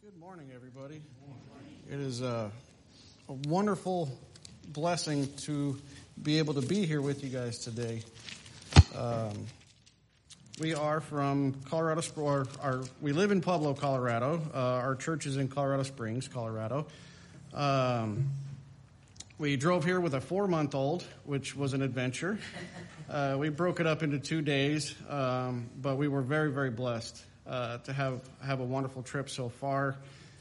Good morning, everybody. It is a wonderful blessing to be able to be here with you guys today. We are from Colorado, we live in Pueblo, Colorado. Our church is in Colorado Springs, Colorado. We drove here with a 4-month-old, which was an adventure. We broke it up into 2 days, but we were very, very blessed to have a wonderful trip so far.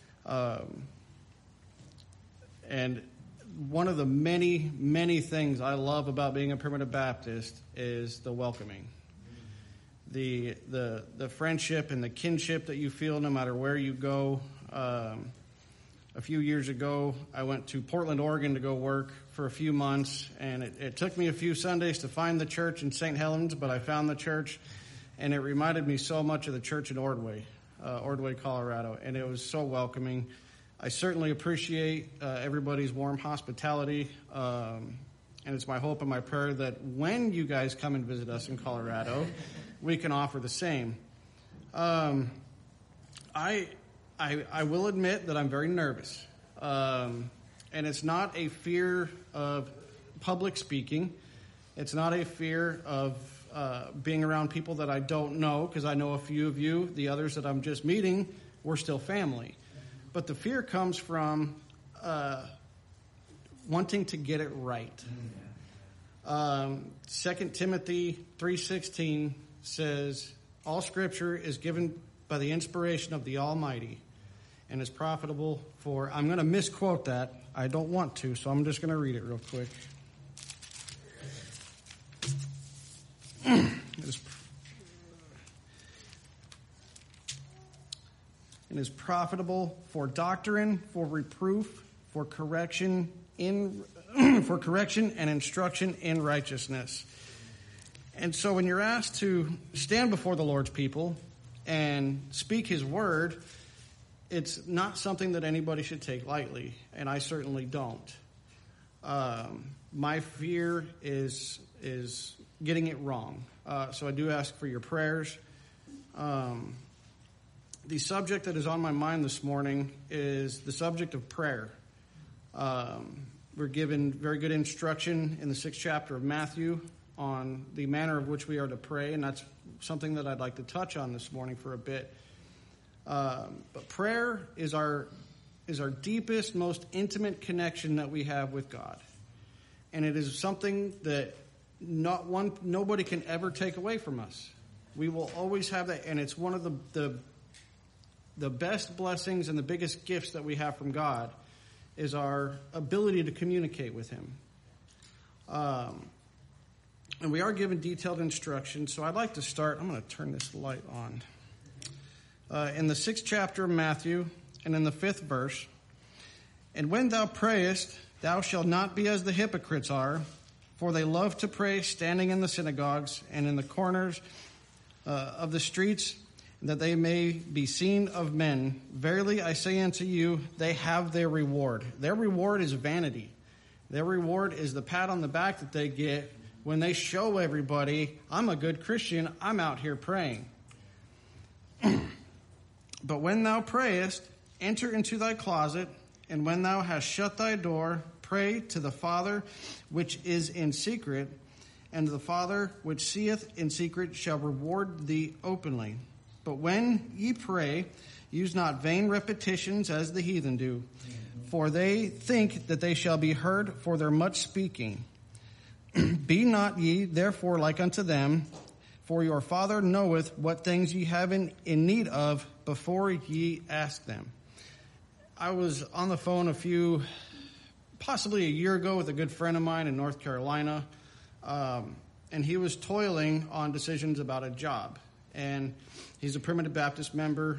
And one of the many, many things I love about being a Primitive Baptist is the welcoming. The friendship and the kinship that you feel no matter where you go. A few years ago, I went to Portland, Oregon to go work for a few months, and it took me a few Sundays to find the church in St. Helens, but I found the church, and it reminded me so much of the church in Ordway, Colorado, and it was so welcoming. I certainly appreciate everybody's warm hospitality, and it's my hope and my prayer that when you guys come and visit us in Colorado, we can offer the same. I will admit that I'm very nervous, and it's not a fear of public speaking. It's not a fear of being around people that I don't know, because I know a few of you. The others that I'm just meeting, we're still family. But the fear comes from wanting to get it right. 2 Timothy 3:16 says, all Scripture is given by the inspiration of the Almighty and is profitable for... I'm going to misquote that. I don't want to, so I'm just going to read it real quick. It is profitable for doctrine, for reproof, for correction and instruction in righteousness. And so when you're asked to stand before the Lord's people and speak His word, it's not something that anybody should take lightly, and I certainly don't. My fear is getting it wrong. So I do ask for your prayers. The subject that is on my mind this morning is the subject of prayer. We're given very good instruction in the 6th chapter of Matthew on the manner of which we are to pray, and that's something that I'd like to touch on this morning for a bit. But prayer is our deepest, most intimate connection that we have with God. And it is something that nobody can ever take away from us. We will always have that, and it's one of the best blessings and the biggest gifts that we have from God is our ability to communicate with Him. And we are given detailed instructions, so I'd like to start. I'm going to turn this light on. In the 6th chapter of Matthew, and in the 5th verse, and when thou prayest, thou shalt not be as the hypocrites are, for they love to pray standing in the synagogues and in the corners of the streets, that they may be seen of men. Verily I say unto you, they have their reward. Their reward is vanity. Their reward is the pat on the back that they get when they show everybody, I'm a good Christian, I'm out here praying. But when thou prayest, enter into thy closet, and when thou hast shut thy door, pray to the Father which is in secret, and the Father which seeth in secret shall reward thee openly. But when ye pray, use not vain repetitions as the heathen do, for they think that they shall be heard for their much speaking. Be not ye therefore like unto them, for your Father knoweth what things ye have in need of before ye ask them. I was on the phone possibly a year ago with a good friend of mine in North Carolina, and he was toiling on decisions about a job. And he's a Primitive Baptist member,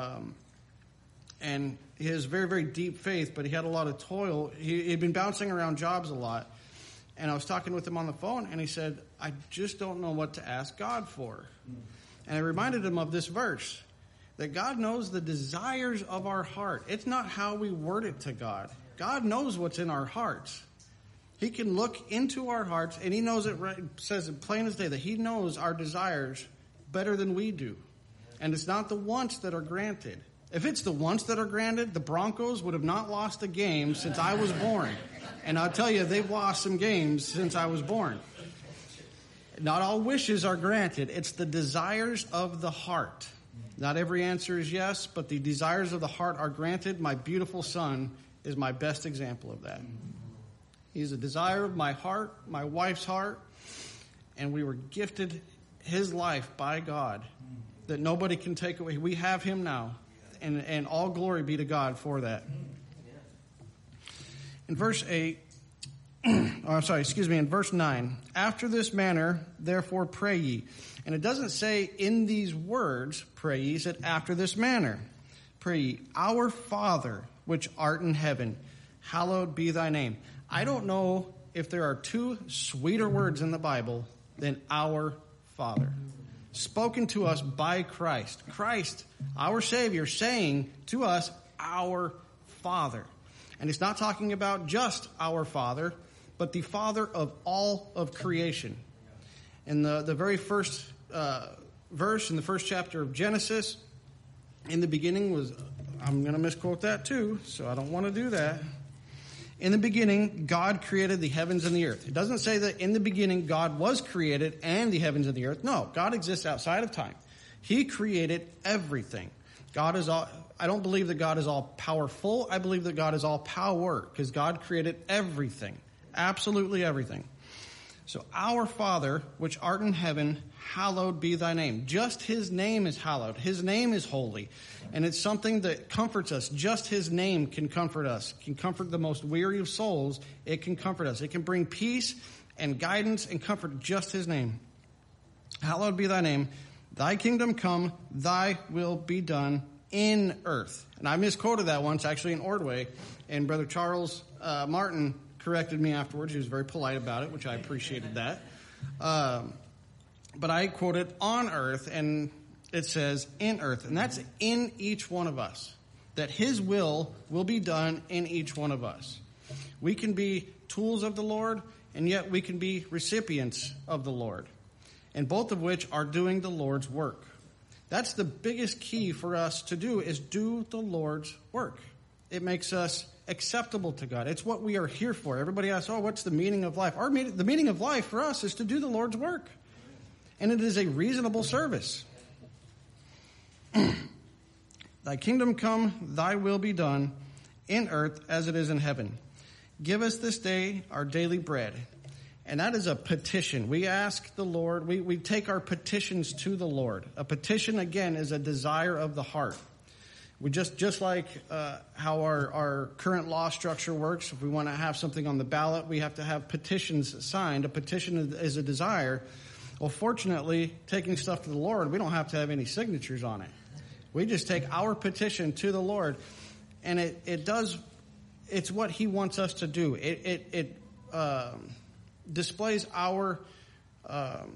and he has very, very deep faith, but he had a lot of toil. He'd been bouncing around jobs a lot. And I was talking with him on the phone, and he said, I just don't know what to ask God for. And I reminded him of this verse, that God knows the desires of our heart. It's not how we word it to God. God knows what's in our hearts. He can look into our hearts, and He knows it, says it plain as day, that He knows our desires better than we do. And it's not the wants that are granted. If it's the wants that are granted, the Broncos would have not lost a game since I was born. And I'll tell you, they've lost some games since I was born. Not all wishes are granted. It's the desires of the heart. Not every answer is yes, but the desires of the heart are granted. My beautiful son is my best example of that. He's a desire of my heart, my wife's heart, and we were gifted his life by God that nobody can take away. We have him now, and all glory be to God for that. In verse 8, in verse 9, after this manner, therefore pray ye. And it doesn't say in these words, pray ye, it said after this manner. Pray ye, our Father, which art in heaven, hallowed be thy name. I don't know if there are two sweeter words in the Bible than our Father. Spoken to us by Christ. Christ, our Savior, saying to us, our Father. And it's not talking about just our Father, but the Father of all of creation. In the very first verse in the first chapter of Genesis, in the beginning was, I'm going to misquote that too, so I don't want to do that. In the beginning, God created the heavens and the earth. It doesn't say that in the beginning God was created and the heavens and the earth. No, God exists outside of time. He created everything. God is all. I don't believe that God is all powerful. I believe that God is all power, because God created everything. Absolutely everything. So our Father, which art in heaven, hallowed be thy name. Just his name is hallowed. His name is holy. And it's something that comforts us. Just his name can comfort us, can comfort the most weary of souls. It can comfort us. It can bring peace and guidance and comfort. Just his name. Hallowed be thy name. Thy kingdom come, thy will be done in earth. And I misquoted that once, actually in Ordway. And Brother Charles Martin corrected me afterwards. He was very polite about it, which I appreciated that. But I quoted on earth, and it says in earth. And that's in each one of us. That his will be done in each one of us. We can be tools of the Lord, and yet we can be recipients of the Lord. And both of which are doing the Lord's work. That's the biggest key for us to do, is do the Lord's work. It makes us acceptable to God. It's what we are here for. Everybody asks, what's the meaning of life? The meaning of life for us is to do the Lord's work. And it is a reasonable service. Thy kingdom come, thy will be done, in earth as it is in heaven. Give us this day our daily bread. And that is a petition. We ask the Lord, we take our petitions to the Lord. A petition, again, is a desire of the heart. We just like how our current law structure works. If we want to have something on the ballot, we have to have petitions signed. A petition is a desire. Well, fortunately, taking stuff to the Lord, we don't have to have any signatures on it. We just take our petition to the Lord, and it's what he wants us to do. It displays our, I'm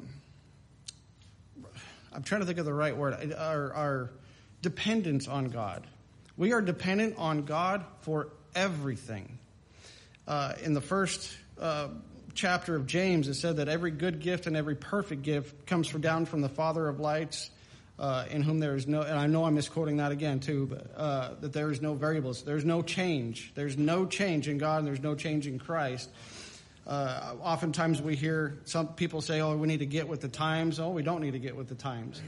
trying to think of the right word, our dependence on God. We are dependent on God for everything. In the first chapter of James, it said that every good gift and every perfect gift comes down from the Father of lights, in whom there is no, and I know I'm misquoting that again too, but that there is no variables. There's no change. There's no change in God, and there's no change in Christ. Oftentimes we hear some people say, we need to get with the times. We don't need to get with the times.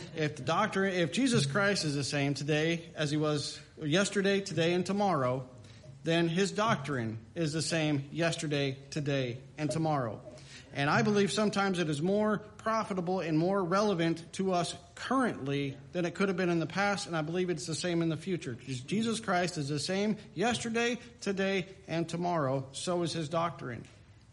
If Jesus Christ is the same today as he was yesterday, today, and tomorrow, then his doctrine is the same yesterday, today, and tomorrow. And I believe sometimes it is more profitable and more relevant to us currently than it could have been in the past, and I believe it's the same in the future. Jesus Christ is the same yesterday, today, and tomorrow. So is his doctrine.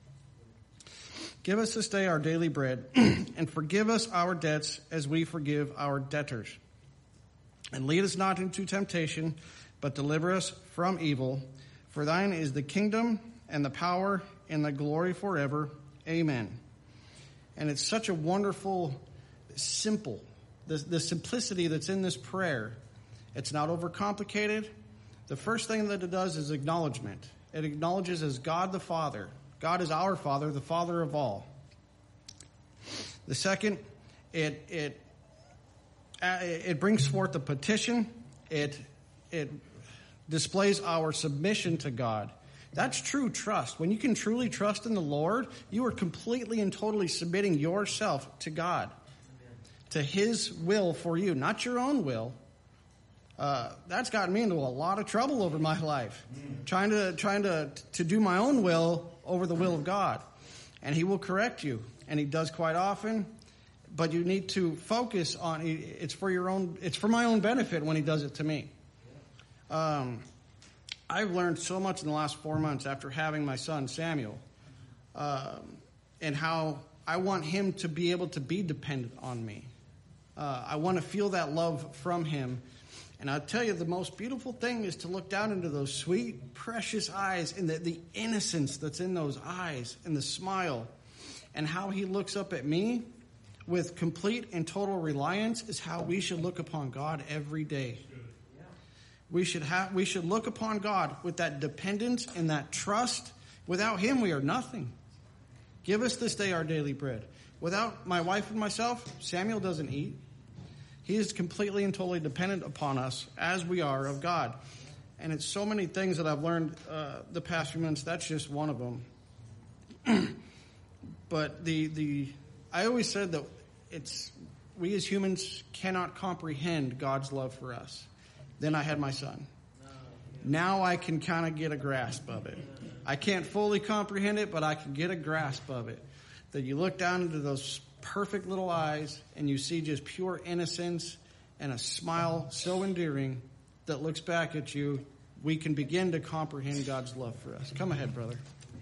Give us this day our daily bread, and forgive us our debts as we forgive our debtors. And lead us not into temptation, but deliver us from evil. For thine is the kingdom, and the power, and the glory forever. Amen. And it's such a wonderful, simple, the simplicity that's in this prayer. It's not overcomplicated. The first thing that it does is acknowledgement. It acknowledges as God the Father. God is our Father, the Father of all. The second, it brings forth a petition, It displays our submission to God. That's true trust. When you can truly trust in the Lord, you are completely and totally submitting yourself to God, to His will for you, not your own will. That's gotten me into a lot of trouble over my life, trying to do my own will over the will of God. And He will correct you, and He does quite often. But you need to focus on it's for my own benefit when He does it to me. I've learned so much in the last 4 months after having my son Samuel, and how I want him to be able to be dependent on me. I want to feel that love from him. And I'll tell you, the most beautiful thing is to look down into those sweet, precious eyes and the innocence that's in those eyes and the smile. And how he looks up at me with complete and total reliance is how we should look upon God every day. We should look upon God with that dependence and that trust. Without Him, we are nothing. Give us this day our daily bread. Without my wife and myself, Samuel doesn't eat. He is completely and totally dependent upon us as we are of God. And it's so many things that I've learned the past few months. That's just one of them. But I always said that we as humans cannot comprehend God's love for us. Then I had my son. Now I can kind of get a grasp of it. I can't fully comprehend it, but I can get a grasp of it. That you look down into those perfect little eyes and you see just pure innocence and a smile so endearing that looks back at you. We can begin to comprehend God's love for us. Come ahead, brother.